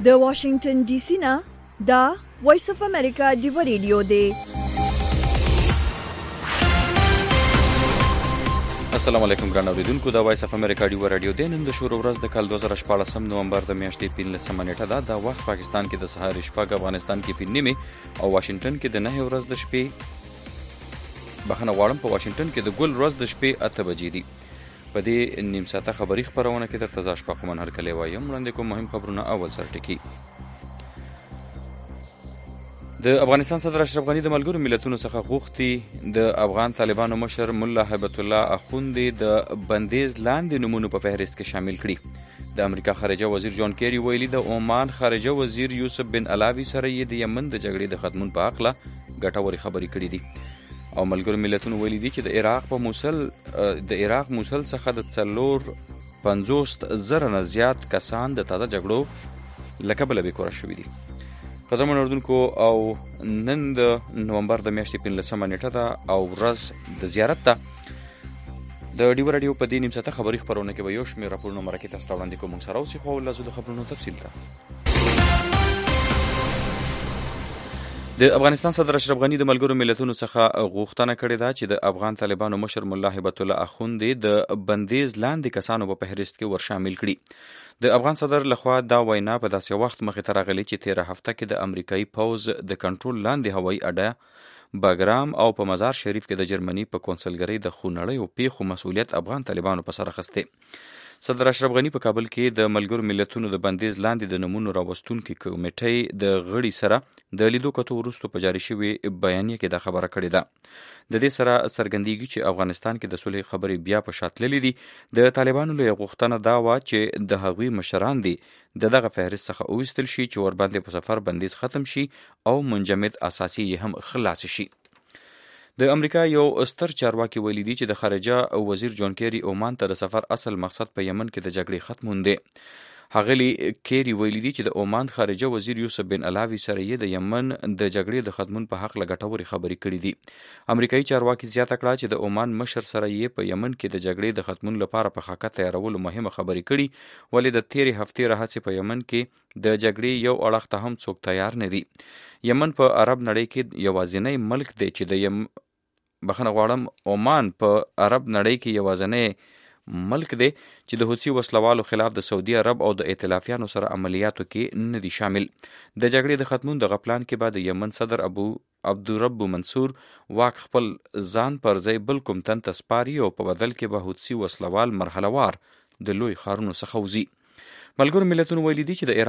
د واشنگټن ډي سي نه دا وایس اف امریکا دی ریډیو دی. السلام علیکم ګران اوریدونکو، دا وایس اف امریکا دی ریډیو دی. نن د شروع ورځ د کال 2014 نومبر د میاشتې 15 نیټه ده. د وخت پاکستان کې د سهار شپږ، افغانستان کې 5 نیمه او واشنگټن کې د 9 ورځ د شپې بخنه غواړم په واشنگټن کې د ګل ورځ د شپې 8 بجې دي. په دې نیم ساعته خبري خبرونه کې درته زاش په کومن هر کله وایم وړاندې کوم مهم خبرونه. اول سر ټکی د افغانستان صدر اشرف غنی د ملګرو ملتونو څخه غوښتي د افغان طالبانو مشر مولا هیبت الله اخوندی د بندیز لاندې نمونو په فهرست کې شامل کړي. د امریکا خارجه وزیر جان کیری ویلي د عمان خارجه وزیر یوسف بن علاوی سره یې د یمن د جګړې د ختمون په اړه ګټورې خبرې کړې دي. او ملګرو ملتونو ویلي دي چې د عراق موصل څخه د 450,000 نه زیات کسان د تازه جګړو له کبله بېکوره شوي دي. قدرمن اردوونکو، او نن د نومبر د میاشتې 15 نیټه ده او ورځ د زیارت ده. د ډیو رادیو په دې نیم ساعته خبري خبرونه کې به یو شمېر راپورونه مرکې تاسو ته وړاندې کوم. سره اوسئ خو لازم د خبرونو تفصیل ته. د افغانستان صدر اشرف غنی د ملګرو ملتونو څخه غوښتنه کړې ده چې د افغان طالبانو مشر مولا هیبت الله اخوندی د بندیز لاندې کسانو په فهرست کې ور شامل کړي. د افغان صدر لخوا دا وینا په داسې وخت مخې ته راغلې چې 13 هفته کې د امریکایي پوز د کنټرول لاندې هوایي اډه باګرام او په مزار شریف کې د جرمني په کونسلګرۍ د خونړیو پیښو مسؤلیت افغان طالبانو په سر اخیستی. صدر اشرف غنی په کابل کې د ملګرو ملتونو د بندیز لاندې د نمونو راوستونکي کمیټې د غړي سره د لیدو کتو وروسته په جاري شوي بیانیه کې دا خبره کړې ده. د دې سره څرګندېږي چې افغانستان کې د صلح خبرې بیا په شا تللې دي. د طالبانو له غوښتنه دا وه چې د هغوی مشران دي د دغه فهرست څخه وویستل شي چې ورباندې په سفر بندیز ختم شي او منجمد اساسي یې هم خلاص شي. د امریکا یو ستر چارواکي ویلي دي چې د خارجه وزیر جان کیری عمان ته د سفر اصل مقصد په یمن کې د جګړې ختمون دی. هغلی کیری ویلي دي چې د عمان خارجه وزیر یوسف بن علاوی سره یې د یمن د جګړې د ختمون په حق لګټوري خبرې کړې دي. امریکایي چارواکي زیاته کړه چې د عمان مشر سره یې په یمن کې د جګړې د ختمون لپاره په خاکه تیارولو مهمه خبرې کړي، ولې د تیرې هفتې راهیسې په یمن کې د جګړې یو اړخ ته هم څوک تیار نه دي. یمن په عرب نړۍ کې یوازینی ملک دی چې عمان په عرب نړۍ کې یوازینی ملک دی چې د حوثي وسلوالو خلاف د سعودي عرب او د ائتلافیانو سره عملیاتو کې نه دي شامل. د جګړې د ختمون دغه پلان کې به د یمن صدر عبدالرب منصور واک خپل ځان پر ځای بل کوم تن ته سپاري او په بدل کې به حوثي وسلوال مرحله وار د لوی ښارونو څخه وځي. ملګرو ملتونو ویلي دي چې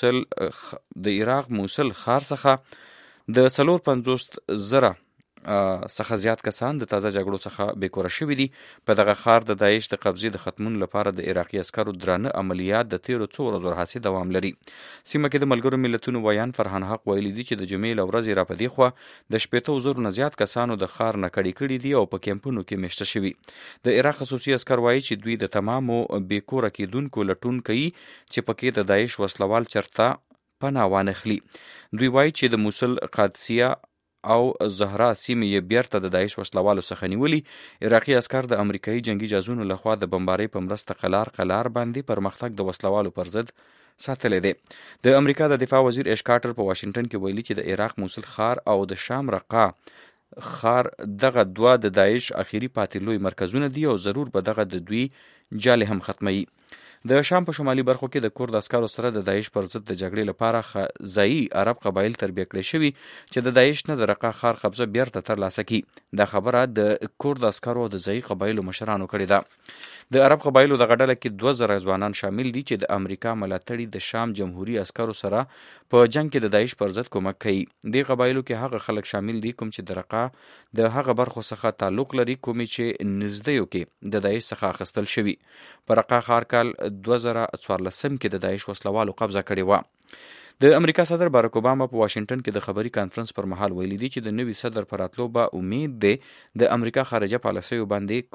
د عراق موصل ښار څخه د 450,000 څخه زیات کسان د تازه جګړو څخه بیکوره شوي دي. په دغه ښار د داعش د قبضې د ختمون لپاره د عراقي عسکرو درانه عملیات د تیرو څو ورځو راهیسې دوام لري. سیمه کې د ملګرو ملتونو ویان فرهان حق ویلي دي چې د جمعې له ورځې را په دې خوا د 80,000 نه زیات کسانو د ښار نه کړي دي او په کیمپونو کې میشته شوي. د عراق خصوصي عسکر وایي چې دوی د تمامو بیکوره کېدونکو لټون کوي چې پکې د داعش وسلوال چرته پناه وانخلي. دوی وایي چې د موصل، قادسیه او زهرا سیمې یې بیرته د داعش وسلوالو څخه نیولي. عراقي عسکر د امریکایي جنگي جهازونو لخوا د بمبارۍ په مرسته قلار باندې پرمختګ د وسلوالو پر ضد ساتلی دی. د امریکا د دفاع وزیر ایش کارټر په واشنگټن کې ویلي چې د عراق موصل ښار او د شام رقه ښار دغه دوه د داعش اخیری پاتې لوی مرکزونه دي او ضرور به دغه د دوی جالې هم ختموي. د شام په شمالي برخو کې د کورد عسکرو سره د داعش پر ضد د جګړې لپاره ځایي عرب قبایل تربیه کړي شوي چې د داعش نه د رقه ښار قبضه بیرته ترلاسه کړي. دا خبره د کورد عسکرو او د ځایي قبایلو مشرانو کړې ده. د عرب قبایلو دغه ډله کې 2,000 ځوانان شامل دي چې د امریکا ملاتړي د شام جمهوري عسکرو سره په جنگ کې د داعش پر ضد کومک کوي. دې قبایلو کې هغه خلک شامل دي کوم چې د رقه د هغه برخو څخه تعلق لري کومې چې نږدېو کې د داعش څخه اخیستل شوي. په رقه ښار کال 2014 کې د داعش وسلوالو قبضه کړې وه. د امریکا صدر باراک اوباما په واشنگټن کې د خبري کانفرنس پر مهال ویلي دي چې د نوي صدر پر راتلو به امید دی د امریکا خارجه پالیسیو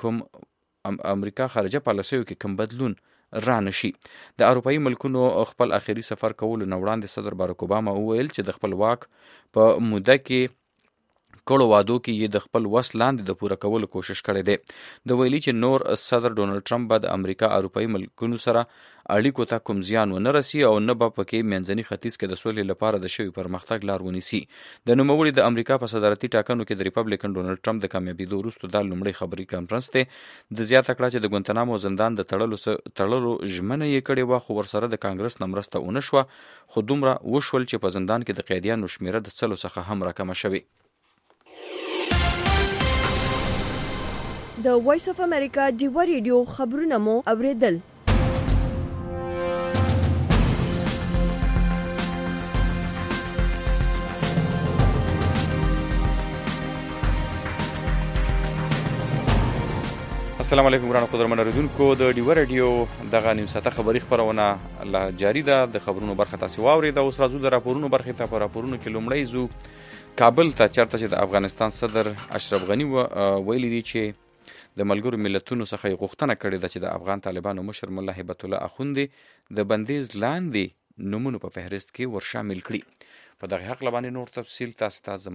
کې کوم بدلون را نشي. د اروپایي ملکونو خپل اخیری سفر کولو نه وړاندې صدر باراک اوباما وویل چې د خپل واک په موده کې کړو وادو کې یې د خپل وس لاندې د پوره کولو کوشش کړی دی د ویلي چې نور صدر ډونالد ټرمپ به د امریکا اروپایي ملکونو سره اړیکو ته کوم زیان ونه رسي او نه به پکې منځني ختیځ کې د سولې لپاره د شوي پرمختګ لار ونیسي د نوموړي د امریکا په صدارتي ټاکنو کې د ریپبلیکن ډونالد ټرمپ د کامیابېدو وروسته دا لومړی خبري کانفرنس دی د زیاته کړه چې د ګوانتانامو زندان د تړلو ژمنه یې کړې وه خو ورسره د کانګرس نه مرسته ونه شوه خو دومره وشول چې په زندان کې د قیدیانو شمیره د سلو څخه هم راکمه شوې د وایس اف امریکا ډیوا ریډیو خبرونه مو اوریدل السلام علیکم ګرانو قدرمن اوریدونکو د ډیوا ریډیو دغه نیم ساعته خبري خبرونه لا جاری ده د خبرونو برخه تاسو واورئ د اوس راځو د راپورونو برخه ته په راپورونو کې لومړی زو کابل ته چرته چې د افغانستان صدر اشرف غنی ویلي دی چې د ملګرو ملتونو څخه یې غوښتنه کړې ده چې د افغان طالبانو مشر ملا هیبت الله اخوندي د بندیز لاندې نومونو په فهرست کې ورشامل کړي په دغه حق باندې نور تفصیل تاسو ته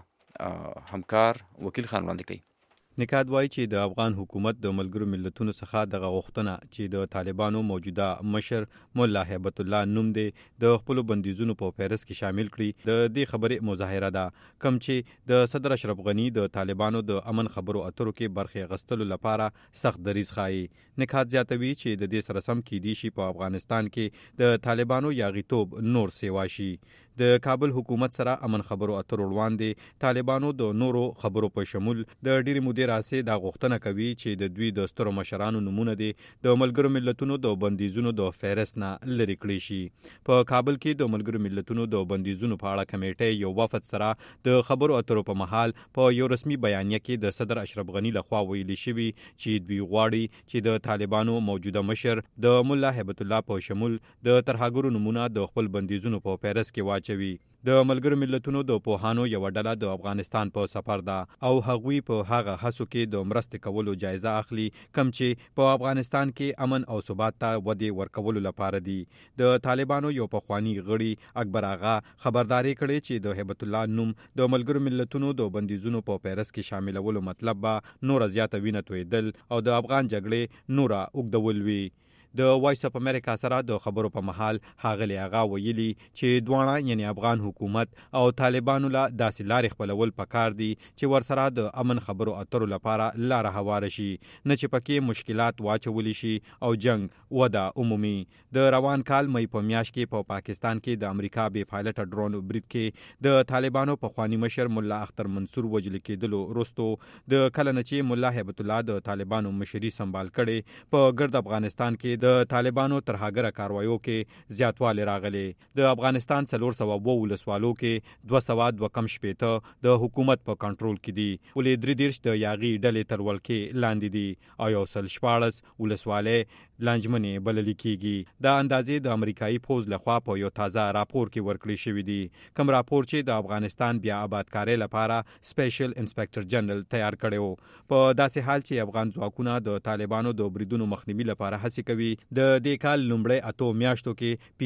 زمونږ همکار وکیل خان وړاندې کوي نکات وایي چې د افغان حکومت د ملګرو ملتونو څخه دغه غوښتنه چې د طالبانو موجوده مشر مولا هیبت الله نوم دی د خپل بندیزونو په فهرست کې شامل کړي د دې خبرې مظاهره ده کم چې د صدر اشرف غنی د طالبانو د امن خبرو اترو کې برخه غستلو لپاره سخت دریځ ښایي نکات زیاتوي چې د دې سره سم کېدی شي په افغانستان کې د طالبانو یاغیتوب نور سیوا شي د کابل حکومت سره امن خبرو اترو وړاندې طالبانو د نورو خبرو په شمول د ډېری مودې راسې دا غوښتنه کوي چې د دوی د سترو مشرانو نومونه دي د ملګرو ملتونو د بندیزونو د فهرست نه لرې کړي شي په کابل کې د ملګرو ملتونو د بندیزونو په اړه کمیټه یو وفد سره د خبرو اترو په محل په یو رسمي بیانیه کې د صدر اشرف غنی لخوا ویلي شوی چې دوی غواړي چې د طالبانو موجوده مشر د مولا هیبت الله په شمول د ترهګرو نومونه د خپل بندیزونو په فهرست کې واچوي د ملګرو ملتونو د پوهانو یو ډله د افغانستان په سفر ده او هغوی په هغه هڅو کې د مرستې کولو جایزه اخلي کم چې په افغانستان کې امن او ثبات ته ودې ورکولو لپاره دي د طالبانو یو پخوانی غړي اکبر آغا خبرداري کړې چې د هیبت الله نوم د ملګرو ملتونو د بندیزونو په فهرست کې شاملولو مطلب به نور زیاته وینه تویدل او د افغان جګړې نور اوږدول وي د وایس اف امریکا سره د خبرو په محل ښاغلي آغا ویلي چې دواړه یعنی افغان حکومت او طالبانو له داسې لارې خپلول پکار دي چې ورسره د امن خبرو اترو لپاره لاره هواره شي نه چې پکې مشکلات واچولی شي او جنگ وده عمومي د روان کال مې په میاشت کې په پاکستان کې د امریکا بې پایلټ ډرون برید کې د طالبانو پخوانی مشر مولا اختر منصور وژل کېدلو وروسته د کله نه چې مولا هیبت الله د طالبانو مشري سمبال کړي په ګرد افغانستان کې د طالبانو ترهګره کاروایو کې زیاتوالی راغلی د افغانستان 402 ولسوالو کې 202 کم شپېته د حکومت په کنټرول کې دي ولې 33 د یاغي ډلې تر ولکې لاندې دي او یو سل 14 ولسوالۍ لانجمنې بلل کېږي د اندازې د امریکایي پوز لخوا په یو تازه راپور کې ورکړی شوی دی کوم راپور چې د افغانستان بیا آبادکارۍ لپاره سپیشل انسپکټر جنرال تیار کړی په داسې حال چې افغان ځواکونه د طالبانو د بریدونو مخنیوي لپاره هڅې کوي د دې کال لومړی 8 میاشتو کې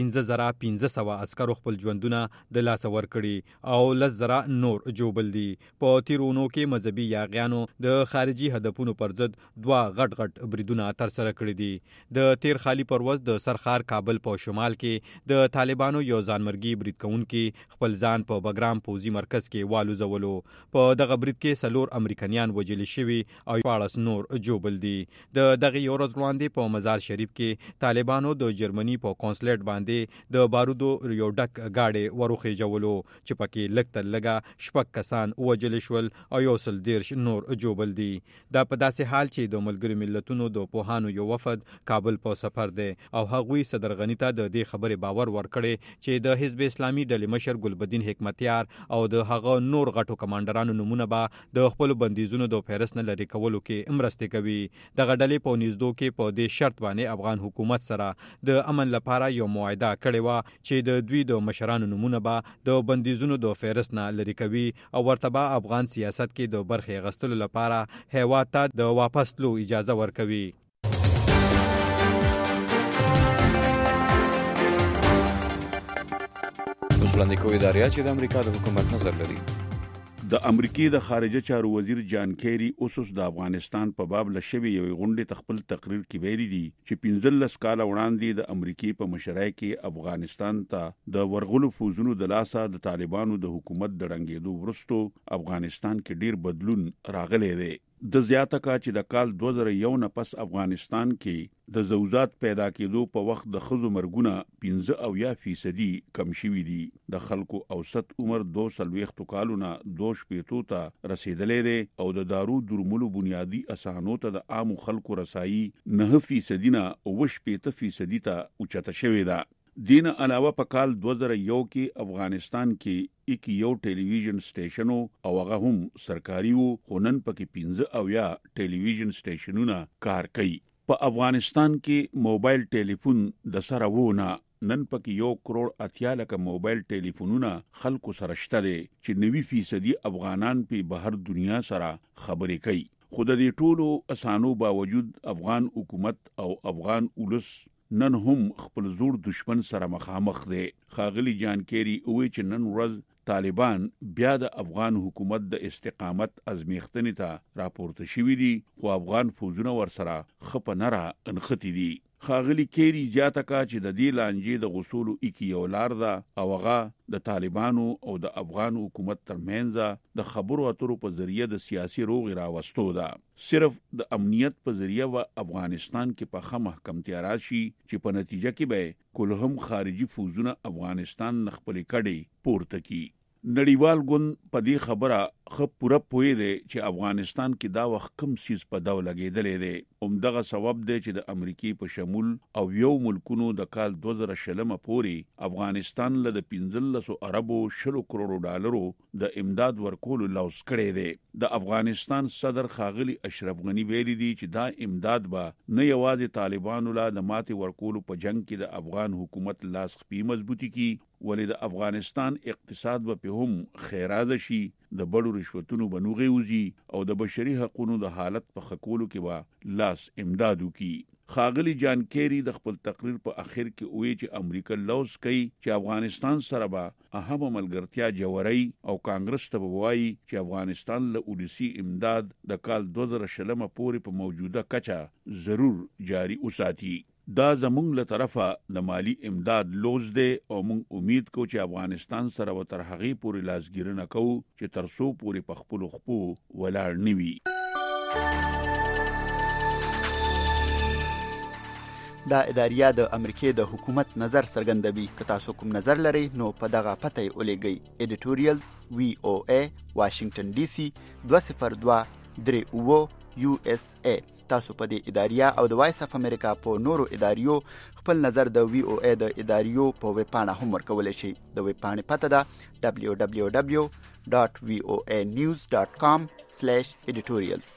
15500 عسکرو خپل ژوندونه د لاسه ورکړي او 10000 نور جوبل دي په تیرونو کې مذهبي یاغیانو د خارجي هدفونو پر ضد 2 غټ بریدونه تر سره کړي دي د تیر خالی پرواز د سرخار کابل په شمال کې د طالبانو یو ځانمرګي برید کوونکي خپل ځان په بګرام پوزي مرکز کې والوزولو په دغه برید کې سلور امریکایان وژل شوي او 14 نور جوبل دي د دغه یو ورځ وړاندې په مزار شریف کې طالبانو د جرمني په کونسلیټ باندې د بارودو یو ډک گاډي وروخېجولو چې پکې لږ تر لږه شپږ کسان وژل شول او یو سل 13 نور جوبل دي دا په داسې حال چې د ملګرو ملتونو د پوهانو یو وفد کابل په سفر دی او هغوی صدر غنی ته د دې خبرې باور ورکړي چې د حزب اسلامي ډلې مشر ګلبدین حکمتیار او د هغه نور غټو کمانډرانو نومونه به د خپل بندیزونو د فهرست نه لرې کولو کې مرسته کوي دغه ډلې په نږدو کې په دې شرط باندې افغان حکومت سره د امن لپاره یو معاهده کړې و چې د دوی د مشرانو نومونه به د بندیزونو د فهرست نه لرې کوي او ورته به افغان سیاست کې د برخې اخیستلو لپاره هیواد ته د واپس تلو اجازه ورکوي وړاندې کوي ادارې چې د امریکا د حکومت نظر لري د امریکای د خارجه چارو وزیر جان کیری اوس د افغانستان په باب لشبي یو غونډه تخپل تقریر کې ویلي دي چې 15 کال وړاندې د امریکای په مشرۍ کې افغانستان ته د ورغلو فوزونو د لاسه د طالبانو د حکومت د رنګېدو وروسته افغانستان کې ډیر بدلون راغلی دی. د زیاته کا چې د کال 2001 نه پس افغانستان کې د زوجات پیدا کېدو په وخت د خزو مرګونه 15% کم شوي دي. د خلکو اوسط عمر 240 کالونه 2 ته رسیدلې ده او د دارو درملو بنیادی اسانو ته د عام خلکو رسایي 9% نه 20% ته اوچته شوې ده. دین علاوه په کال 2001 کې افغانستان کې یو ټلویزیون سټیشن او هغه هم سرکاري وو، خو نن پکې 15 ټلویزیون سټیشنونه کار کوي. په افغانستان کې موبایل ټلیفون د سره وونه نن پکې 1 کروڑ 80 لک موبایل ټلیفونونه خلکو سره شته دي چې 90% افغانان په بهر دنیا سره خبرې کوي. خو د دې ټولو اسانو باوجود افغان حکومت او افغان ولس نن هم خپل زور دشمن سره مخامخ دي. خاغلی جان کیری وی چې نن ورځ طالبان بیا د افغان حکومت د استقامت ازمیختنې ته راپورته شوي دي، خو افغان فوجونه ورسره خپ نه را انختی دي. خاغلی کیری زیاته کا چې د دې لانجې د غسولو یو لار ده او هغه د طالبانو او د افغان حکومت ترمنځ د خبرو اترو په ذریعہ د سیاسي روغ راوستو ده. صرف د امنیت په ذریعہ و افغانستان کې په خه محکمتیا راشي چې په نتیجه کې به کلهم خارجي فوجونه افغانستان نخپل کډي پورته کی. نړیوال ګوند په دې خبره خپ پوره پوي دی چې افغانستان کې دا وخت کم سیس په داو لګیدلې دی. همدغه سبب دی چې د امریکای په شمول او یو ملکونو د کال 2020 پورې افغانستان له 15 اربو 10 کروڑ ډالرو د امداد ورکولو لوس کړی دی. د افغانستان صدر خاغلی اشرف غنی ویلي دی چې دا امداد به نه یوازې طالبانو لا د ماتې ورکولو په جنگ کې د افغان حکومت لاس خپې مضبوطی کی، ولې د افغانستان اقتصاد به په هم خیراده شي، د بڑو رشوتونو بنوغي وزي او د بشري حقوقو د حالت په خکولو کې به لاس امدادو کی. خاغلی جان کیری د خپل تقریر په اخر کې وی چې امریکا لوز کوي چې افغانستان سره به اهم ملګرتیا جوړي او کانګرس ته وایي چې افغانستان له اولسي امداد د کال 2020 پورې په موجوده کچه ضرور جاری وساتي. دا زمونږ له طرفه د مالی امداد لوز دی او مونږ امید کو چې افغانستان سره و تر هغې پورې لاسګیرنه کوو چې تر څو پورې په خپلو خپو ولاړ نه وي. دا اداریه د امریکای د حکومت نظر څرګندوي. که تاسو کوم نظر لرئ نو په دغه پته یې ولیږئ. ایډیټوریال VOA واشنگټن DC 20238 USA. تاسو په دې اداریه او د وایس اف امریکا په نورو اداریو خپل نظر د VOA د اداریو په ویب پاڼه هم ورکولی شئ. د ویب پاڼې پته ده www.voanews.com/editorials.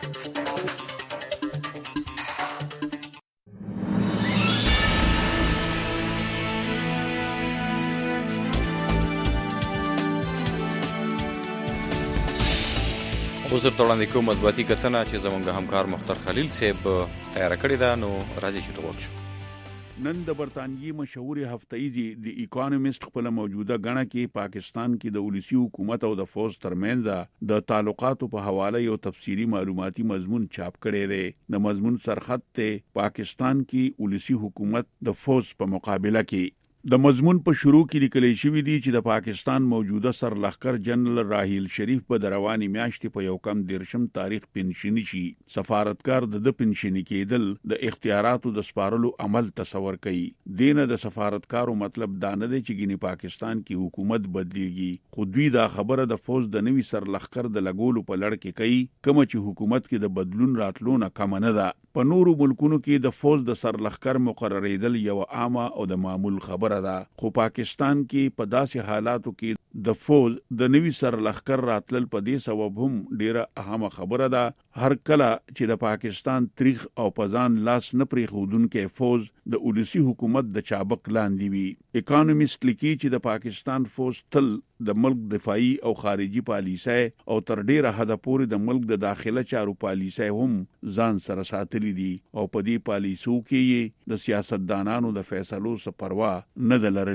وزر توړاندې کوم مطبوعاتي کتنه چې زمونږ همکار مختار خلیل صاحب تیار کړی دا، نو راځي چې توګه شو. نن د برطانیې مشهور هفته‌ایزي د اکانومیست خپل موجوده غڼه کې پاکستان کې د ولسی حکومت او د فوج ترمنځ د تعلقاتو په حواله یو تفصیلی معلوماتي مضمون چاپ کړی دی. د مضمون سرخط ته پاکستان کې ولسی حکومت د فوج په مقابله کې. د مضمون په شروع کې لیکل شوی دی چې د پاکستان موجوده سرلښکر جنرال راحیل شریف په رواني میاشتې په 1 تاریخ پنشنی شي. سفارتکار د پنشنی کېدل د اختیاراتو د سپارلو عمل تصور کوي. دینه د سفارتکارو مطلب دا نه دی چې ګینه پاکستان کې حکومت بدلیږي، خو دوی دا خبره د فوج د نوي سرلښکر د لګولو په لړ کې کوي، کوم چې حکومت کې د بدلون راتلو نه کم نه ده. په نورو ملکونو کې د فوج د سرلښکر مقرریدل یو عامه او د معمول خبره ده، خو پاکستان کې په داسې حالاتو کې د فوج د نوي سرلښکر راتلل په دې سبب هم ډیره اهمه خبره ده. هر کله چې د پاکستان تاریخ او پزان لاس نه پرې خودونکې فوج د ولسی حکومت د چابک لاندې وي. اکانومیست لیکي چې د پاکستان فوج تل د ملک دفاعي او خارجي پالیسۍ او تر ډیره حد پورې د ملک د داخله چارو پالیسۍ هم ځان سره ساتلي دي او په دې پالیسو کې د سیاستدانانو د فیصلو څخه پروا نه لرلي.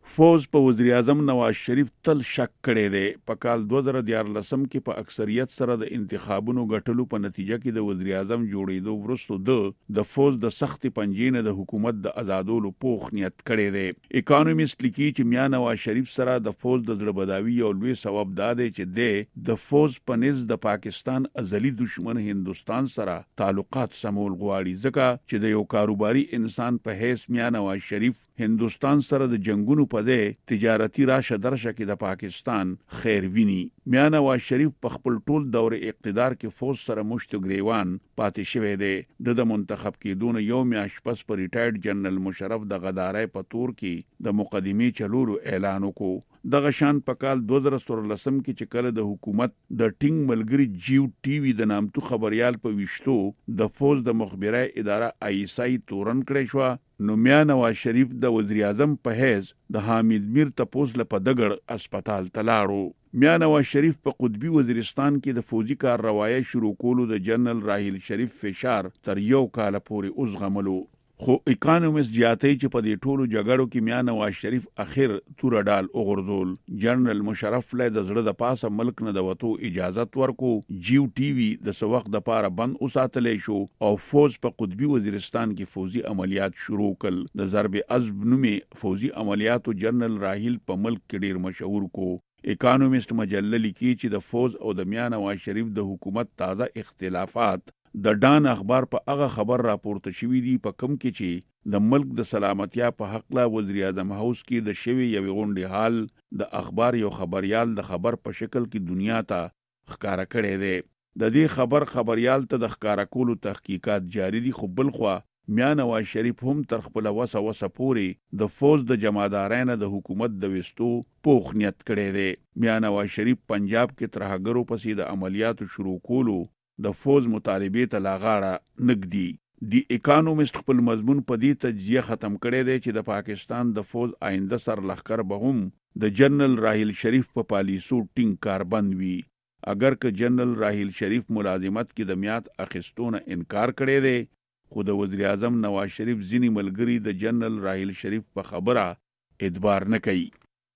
فوز په وزیر اعظم نواز شریف تل شک کړی دی. په کال 2014 کې په اکثریت سره د انتخابونو ګټلو په نتیجه کې د وزیر اعظم جوړېدو وروسته د فوز د سخت پنجې نه د حکومت د آزادولو پوخ نیت کړی دی. اکانومیست لیکي چې میا نواز شریف سره د فوز د زړهبداوي یو لوی سبب دا دی چې د فوز په نس د پاکستان ازلی دشمن هندستان سره تعلقات سمول غواړي، ځکه چې د یو کاروباري انسان په حیث میا نواز شریف هندستان سره د جنگونو په ځای تجارتی راشه درشه کې د پاکستان خیر ویني. میا نواز شریف په خپل ټول دور اقتدار کې فوز سره مشت گریوان پاتې شوی دی. د منتخب کېدون یو میاشت پس پر ریټایرډ جنرال مشرف د غدارۍ په تور کې د مقدمې چلولو اعلان وکړو. دغه شان په کال 2014 کې چې کله د حکومت د ټینګ ملګری جیو ټي وي د نامتو خبريال په وشتو د فوز د مخبرای اداره آیسای تورن کړی شو، نو میا نواز شریف د وزیر اعظم په حیث د حامد میر تپوس لپاره دګړ اسپیټال تلاړو. میا نواز شریف په قطبی وزیرستان کې د فوزي کار روایت شروع کولو د جنرال راحیل شریف فشار تر یو کال پورې اوسغملو. خو اکانومیست جاتی چې په دې ټولو جګړو کې میا نواز شریف اخر تور ډال وغورځول. جنرال مشرف له د زړه د پاسه ملک نه د وټو اجازه ورکو، جیو ټي وي د سوق د پاره بند اوساتلې شو او فوز په قطبی وزیرستان کې فوزي عملیات شروع کړل. د ضرب عزب نومې فوزي عملیاتو جنرال راحیل په ملک کې ډیر مشهور کو. اکانومیست مجله لیکي چې د فوز او د میا نواز شریف د حکومت تازه اختلافات د ډان اخبار په هغه خبر راپورته شوی دی په کم کې چې د ملک د سلامتیا په حق لا وزیر اعظم هاوس کې د شوی یو غونډې حال د اخبار یو خبريال د خبر په شکل کې دنیا ته ښکارا کړی دی. د دې خبريال ته د ښکارا کولو تحقیقات جاری دي، خو بل خوا میا نواز شریف هم تر خپل وسه پوري د فوز د جماعتدارانو د حکومت د وستو پوخ نیت کړی دی. میا نواز شریف پنجاب کې ترهګرو پسې د عملیاتو شروع کولو د فوز مطالبه ته لاغاړه نګدي. دی اکانومیست خپل مضمون په دې تجزیه ختم کړی دی چې د پاکستان د فوز آینده سر لخر به هم د جنرال راحیل شریف په پالیسو ټینګ کاربند وي. اگر که جنرال راحیل شریف ملازمت کې د میات اخیستونه انکار کړی دی، خو د وزیر اعظم نواز شریف ځینی ملګری د جنرال راحیل شریف په خبره اعتبار نه کوي.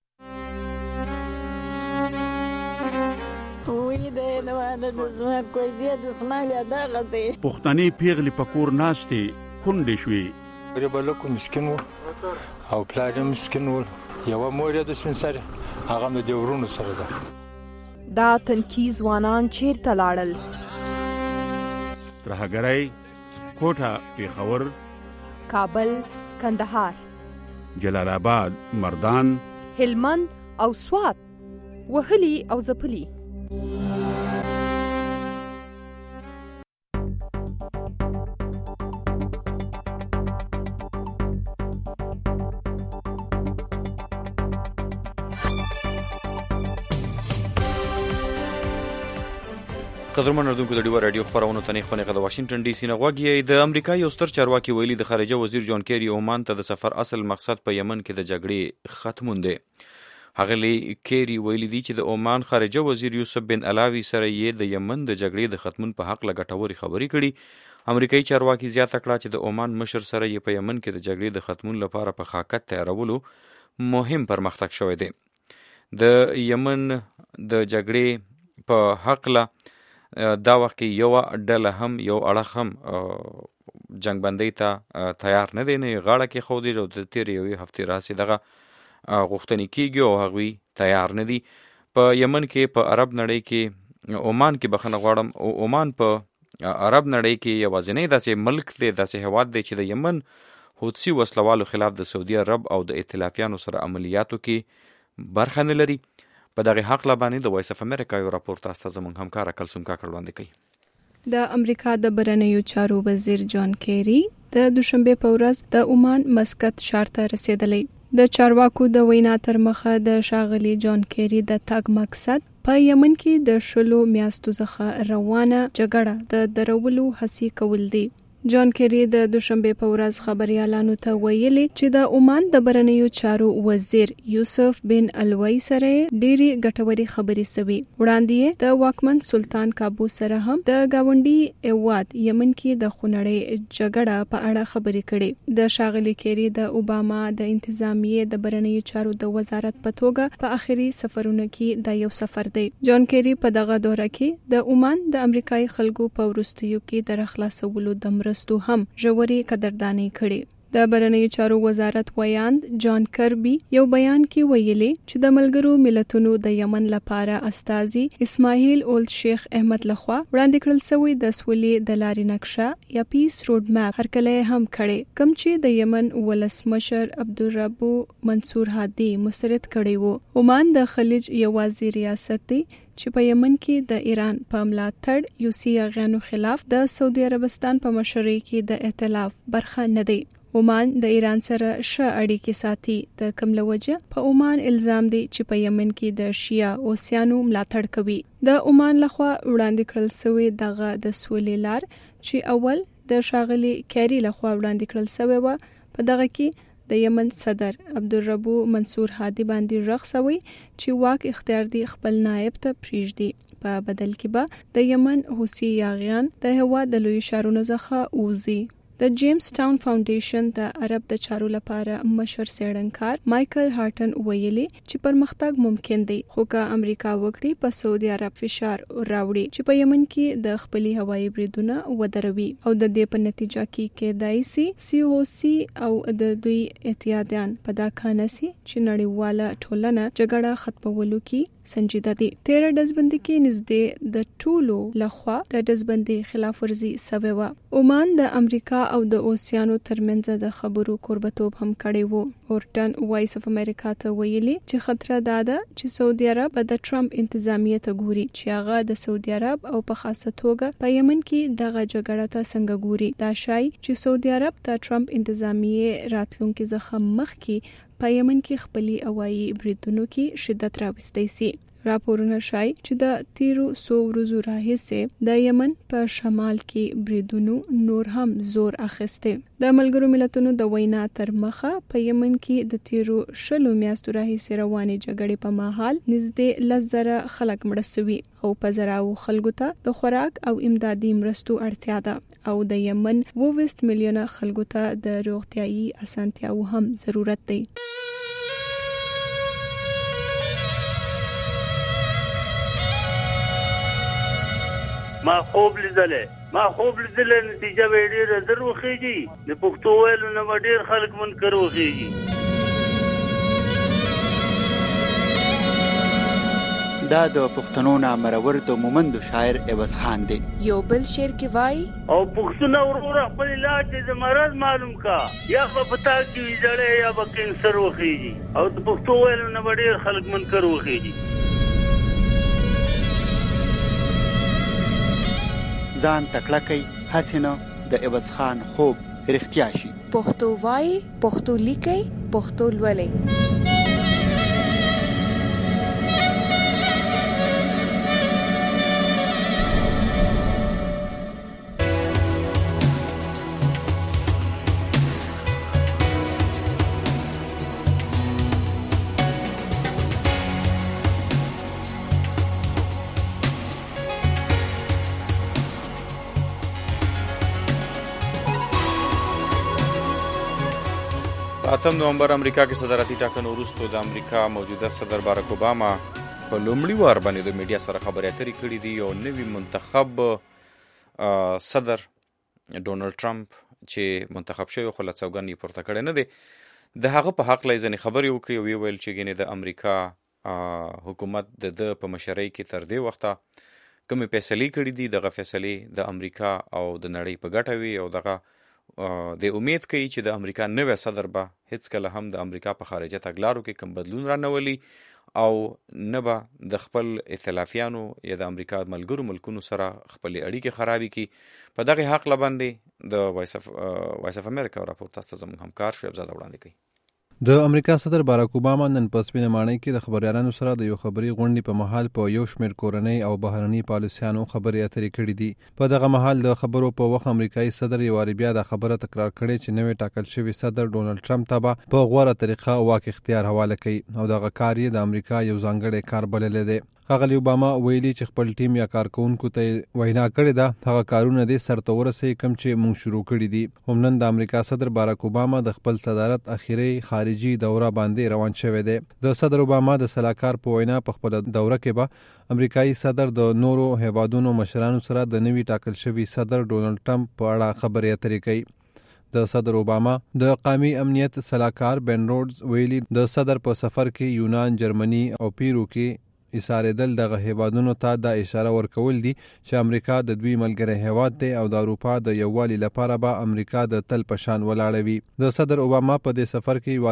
پښتني پیغلې په کور ناستې کونډې شوې. ریبلکو مسکین و او پلار یې مسکین و، یوه مور یې د سپین سرې هغه هم د دې ورونو سره ده. دا تنکي ځوانان چیرته لاړل؟ ترهګرۍ، کوټه، پیښور، کابل، کندهار، جلال آباد، مردان، هلمند او سوات، وهلي او ځپلي. قدرمن اردوونکو د ډیوه رادیو خبرونو ته نه د واشنگټن ډي سي نه غوږی. د امریکا یو ستر چارواکي ویلي د خارجه وزیر جان کیری عمان ته د سفر اصل مقصد په یمن کې د جګړې ختمون دی. هغه کیری ویلي دی چې د عمان خارجه وزیر یوسف بن علاوی سره یې د یمن د جګړې د ختمون په حق لګټوري خبرې کړي. امریکایي چارواکي زیاته کړه چې د عمان مشر سره یې په یمن کې د جګړې د ختمون لپاره په خاکت تیارولو مهم پرمختګ شوی دی. د یمن د جګړې په حق له دا وخت کې یو ډله هم یو اړخ هم جنگ بندۍ ته تیار نه دی، نه غاړه کې خو دی او د تیر یو هفته راسي دغه غوښتنې کیږي او هغوی تیار نه دي. په یمن کې په عرب نړۍ کې عمان کې بخنه غواړم، عمان په عرب نړۍ کې یوازینی داسې ملک دی، داسې هیواد دی چې د یمن حوثي وسلوالو خلاف د سعودي عرب او د ائتلافیانو سره عملیاتو کې برخه نه لري. په دغه حق لبانې د وایس اف امریکا یو راپور تاسو زموږ همکار کلثوم کاکړ وړاندې کوي. د امریکا د بهرنیو چارو وزیر جان کیری د دوشنبه په ورځ د عمان مسقط ښار ته رسیدلی. د چارواکو د وینا تر مخه د شاغلي جان کیری د تګ مقصد په یمن کې د شلو میاشتو څخه روانه جګړه د درولو هڅې کول دي. جان کیری د دوشنبه په ورځ خبريالانو ته ویلي چې د عمان د برنیو چارو وزیر یوسف بن الوی سره ډېری ګټوري خبري سوي. وړاندې د واکمن سلطان کابو سره هم د گاونډي هیواد یمن کې د خونړۍ جګړه په اړه خبري کړي. د شاغلي کیری د اوباما د انتظامیه د برنیو چارو د وزارت په توګه په اخري سفرونو کې د یو سفر دی. جان کیری په دغه دوره کې د عمان د امریکایي خلکو په ورستیو کې د خلاصولو د مرستو هم ژوري قدرداني کړي. د بهرنیو چارو وزارت ویاند جان کربي یو بیان کې ویلي چې د ملګرو ملتونو د یمن لپاره استازي اسماعیل اولد شیخ احمد لخوا وړاندې کړل شوی د سولې د لارې نقشه یا پیس روډ میپ هرکله هم کړي، کوم چې د یمن ولسمشر عبدالربو منصور هادي مسترد کړي وو. عمان د خلیج یوازې ریاست دی چې په یمن کې د ایران په ملاتړ یوسي غانو خلاف د سعودي عربستان په مشرۍ کې د ائتلاف برخه نه دی. عمان د ایران سره ښه اړیکې ساتي. د کوم لوجه په عمان الزام دی چې په یمن کې د شیا اوسیانو ملاتړ کوي. د عمان لخوا وړاندې کړل شوی دغه د سولې لار چې اول د شاغلي کیری لخوا وړاندې کړل شوی و، په دغه کې د یمن صدر عبدالربو منصور هادي باندې رغ شوی چې واک اختیار دی خپل نائب ته پریږدي. په بدل کې به د یمن حوثي یاغیان د هوا د لوی شارونو څخه ووزي. د جیمز ټاون فاونډیشن د عرب د چارو لپاره مشر څېړنکار مایکل هارټن ویلي چې پرمختګ ممکن دی، خو که امریکا وکړي په سعودي عرب فشار راوړي چې په یمن کې د خپلې هوایي بریدونه ودروي او د دې په نتیجه کې کېدای شي COC او د دوی اتحادیان په دا کانسي چې نړیواله ټولنه جګړه ختمولو کې سنجیده دي. 13 ډزبندي کې نږدې د ټولو لخوا د ډزبندي خلاف ورزي سوی و. عمان د امریکا او د اوسیانو ترمنځ د خبرو کوربتوب هم کړی وو. اورټن وایس اف امریکا ته ویلي چې خطر داده چې سعودي عرب د ټرمپ انتظامیه ته ګوري چې هغه د سعودي عرب او په خاصه توګه په یمن کې دغه جګړه ته څنګه ګوري. دا شای چې سعودي عرب د ټرمپ انتظامیه راتلونکي څخه مخکې په یمن کې خپلي هوایي بریدونو کې شدت راوستي سي. راپورونه شای چې د تیرو 100 ورځو راهیسې د یمن په شمال کې بریدونو نور هم زور اخیسته. د ملګرو ملتونو د وینا تر مخه په یمن کې د تیرو 20 میاشتو راهیسې روانې جګړې په مهال نږدې 10,000 خلک مړه شوي او په زراو خلکو ته د خوراک او امدادي مرستو اړتیا ده او د یمن 20 میلیونه خلکو ته د روغتیايي اسانتیاو هم ضرورت دی. ما خوب لیدلې نتیجه به ډېره زر وخیږي. د پښتو ویلو نه به ډېر خلک منکر وخیږي. دا د پښتنو نامرور د مومندو شاعر عوض خان دی. یو بل شعر کې وای او پښتون ورور خپل علاج د مرض معلوم کا، یا په پتا کې ویځړې یا به کینسر وخیږي. او د پښتو ویلو نه به ډېر خلک منکر وخیږي. ځان تکړه کوي هڅه د عوض خان خوب رښتیا شي. پښتو وای، پښتو لیکي، پښتو لولي. اتم نومبر امریکا کې صدارتي ټاکنو وروسته د امریکا موجوده صدر بارک اوباما په لومړي وار باندې د میډیا سره خبرې اترې کړې دي. او نوی منتخب صدر ډونالد ټرمپ چې منتخب شوی خو له څوګند یې پورته کړی نه دی، د هغه په حق لای ځنې خبرې وکړي او ویل چې ګینې د امریکا حکومت د په مشرۍ کې تر دې وخته کومې فیصلې کړې دي دغه فیصلې د امریکا او د نړۍ په ګټه وي. او دغه د امید کوي چې د امریکا نوی صدر به هیڅ کله هم د امریکا په خارجه تګلارو کې کوم بدلون را نه ولي او نه به د خپل ائتلافیانو یا د امریکا ملګرو ملکونو سره خپل اړیکې خرابې کړي. په دغه حق لباندې د وایس اف امریکا راپور تاسو زموږ همکار شعیب زاده وړاندې کوي. د امریکا صدر باراک اوباما نن په سپینه ماڼۍ کې د خبريالانو سره د یو خبري غونډې په مهال په یو شمېر کورنۍ او بهرني پالیسیانو خبرې اترې کړې دي. په دغه مهال د خبرو په وخت امریکایي صدر یو واري بیا د خبره تکرار کړې چې نوې ټاکل شوی صدر ډونالد ټرمپ ته به په غوره طریقه واک اختیار حواله کوي او دغه کار یې د امریکا یو ځانګړی کار بللی دی. ښاغلي اوباما ویلي چې خپل ټیم یا کارکونکو ته وینا کړې ده هغه کارونه دې سرته ورسوي کوم چې موږ شروع کړي دي. همنن د امریکا صدر باراک اوباما د خپل صدارت اخیری خارجي دوره باندې روان شوی دی. د صدر اوباما د سلاکار په وینا په خپل دوره کې به امریکایي صدر د نورو هیوادونو مشرانو سره د نوي ټاکل شوي صدر ډونالد ټرمپ په اړه خبرې اترې کوي. د صدر اوباما د قومي امنیت سلاکار بن رودز ویلي د صدر په سفر کې یونان، جرمني او پیرو کې ایساریدل دغه هیوادونو ته دا اشاره ورکول دي چې امریکا د دوی ملګری هیواد دی او د اروپا د یووالي لپاره به امریکا د تل په شان ولاړه وي. د صدر اوباما په دې سفر کې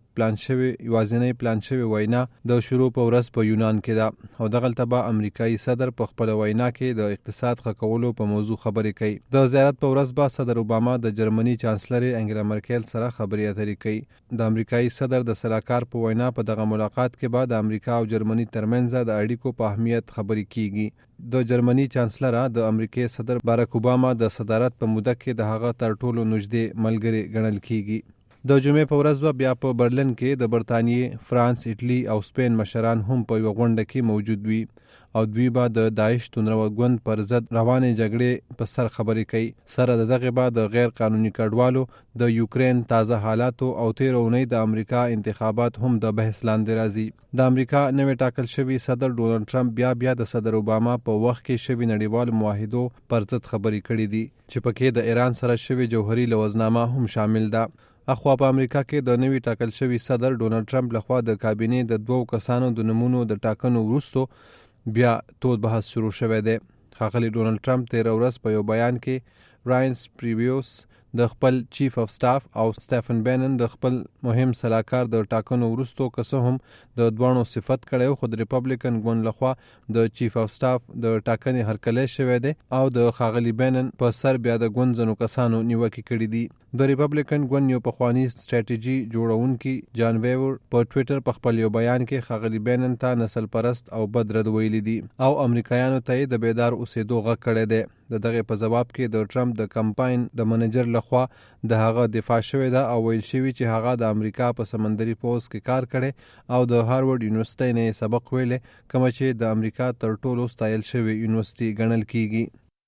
یوازینی پلان شوی وینا د شروع په ورځ په یونان کې ده او دغلته به امریکایي صدر په خپل وینا کې د اقتصاد ښه کولو په موضوع خبرې کوي. د زیارت په ورځ به صدر اوباما د جرمني چانسلر انګلا مرکل سره خبرې اترې کوي. د امریکایي صدر د سلاکار په وینا په دغه ملاقات کې به د امریکا او جرمني ترمنځ د اړیکو په اهمیت خبرې کیږي. د جرمني چانسلر د امریکای صدر باراک اوباما د صدارت په موده کې د هغه تر ټولو نږدې ملګری ګڼل کیږي. د جمعې په ورځ بیا په برلین کې د برتانیې، فرانس، ایټلی او سپین مشران هم په یو غونډه کې موجود وي او دوی به د داعش توندروګوند پر ضد روانې جګړې په سر خبرې کوي. سره د دغه به د غیر قانوني کډوالو، د یوکرین تازه حالاتو او تیر اونۍ د امریکا انتخابات هم د بحث لاندې راځي. د امریکا نوې ټاکل شوی صدر ډونالد ټرمپ بیا د صدر اوباما په وخت کې شوی نړیوال معاهدو پر ضد خبرې کړې دي چې پکې د ایران سره شوی جوهري لوزنامه هم شامل ده. اخوا په امریکا کې د نوي ټاکل شوی صدر ډونالد ټرمپ لخوا د کابینې د 2 کسانو د نمونو د ټاکنو وروسته بیا تود بحث شروع شوی دی. ښاغلي ډونالد ټرمپ تېره ورځ په یو بیان کې راینس پریویوس د خپل چیف اف سټاف او سټیفن بینن د خپل مهم سلاکار د ټاکنو وروسته که څه هم د دوانو صفت کړی خو د ریپبلیکن ګوند لخوا د چیف اف سټاف د ټاکنې هرکلی شوی دی او د ښاغلي بینن په سر بیا د ګوند ځینو کسانو نیوکې کړي دي. د ریپبلیکن ګوند یو پخوانی سټریټیجي جوړونکي جان ویور په ټویټر په خپل یو بیان کې ښاغلي بینن ته نسل پرست او بد رد ویلي دي او امریکایانو ته د بیدار اوسېدو غږ کړی دی. د دغه په جواب کې د ټرمپ د کمپاین د منیجر لخوا د هغه دفاع شوې ده او ویل شوی چې هغه د امریکا په سمندري پوځ کې کار کړي او د هارورډ یونیورسيټي نه سبق ویلې کوم چې د امریکا تر ټولو ستایل شوی یونیورسيټي ګڼل کیږي.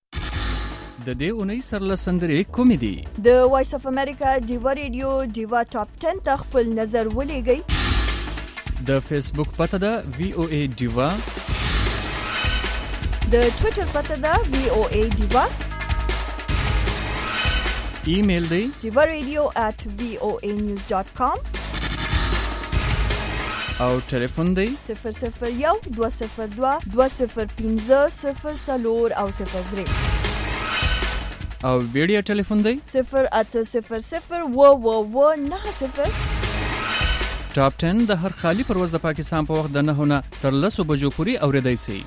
د دې اونۍ سرلسندرې کومې دي؟ د وایس اف امریکا ډیوا ریډیو ډیوا ټاپ 10 ته خپل نظر ولېږئ. د فیسبوک پته ده VOA ډیوا، د ټویټر پته ده VOA ډیوا، ایمیل دی diva@voanews.com او ټلیفون دی 001 202 205 04 او 03 او ویډیو ټلیفون دی 0800 ووو90. ټاپ 10 د هر خالی پرواز د پاکستان په وخت د 9 نه تر 10 بجو پورې اوریدای شي.